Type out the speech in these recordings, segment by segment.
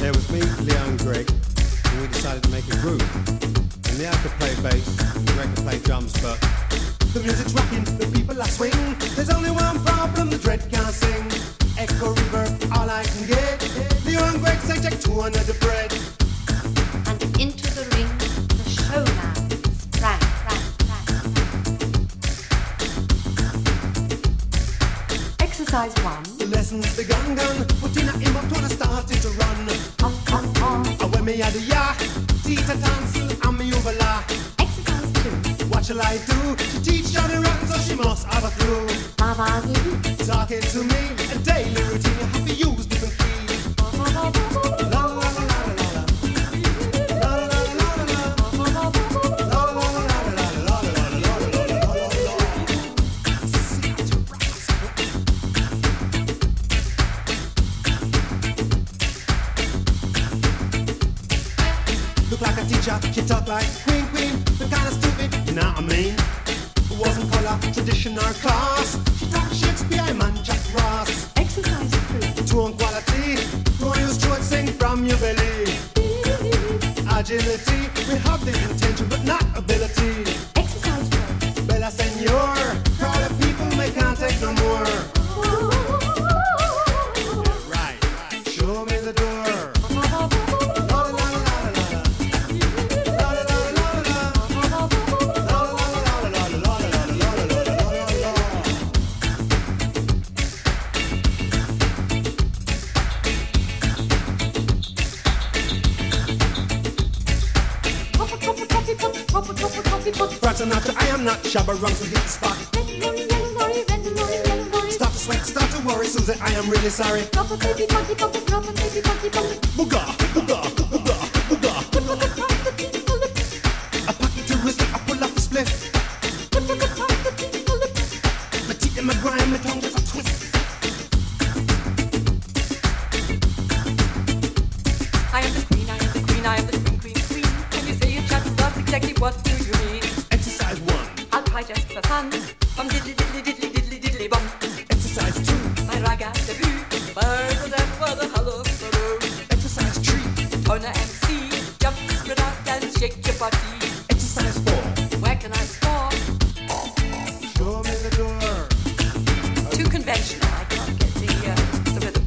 There was me, Leo and Greg, and we decided to make a group. And Leo could play bass, and Greg could play drums, but the music's rocking, the people are swinging. There's only one problem, the dread can't sing. Echo reverb, all I can get. Leo and Greg say check 200 the bread. And into the ring, the showman sprang. Exercise 1. The lessons begun, but in a motor started to run. When me had a ya, teacher dancing and me over la. Exercise 2. What shall I do? She teach Johnny Rotten, so she must have a clue. Talking to me, a daily routine, you have to use different keys. La la la la la la la. La la la la la la. La la la la la la la. Look like a teacher, she talk like queen, the kind of stupid, you know what I mean? It wasn't color, tradition or class. She talked Shakespeare, man, Jack Ross. Exercise 3. Tone quality, don't use throat, sing from your belly. Agility, we have the intention but not ability. Exercise 4. Bella Senor, crowd of people, they can't take no more. Right, show me the door. Frank Sinatra, I am not Shabba Ranks who hit the spot. Start to sweat, start to worry, Susan, I am really sorry. Booga, booga, booga, booga. A pocket to whistle, I pull off the split. My teeth and my grind, my tongue just a twist. I am the queen, I am the queen, I am the queen. When you say your chat starts, exactly what do you mean? Exercise 1. I'll try just for fun. Bum diddly diddly diddly diddly diddly bum. Exercise 2. My raga debut. Birds of death for the hullabaloo. Exercise 3. Toner MC. Jump, spread out and shake your body. Exercise 4. Where can I score? Show me the door. Too conventional. I can't get the rhythm.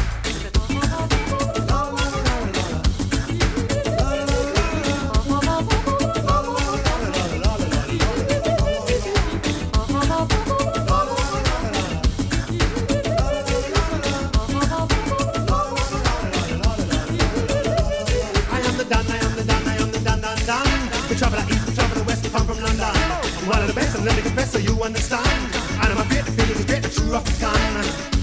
We travel out east, we travel west, we come from London. I'm one of the best, and let me confess so you understand. And I'm a great, the feeling is great, the true African.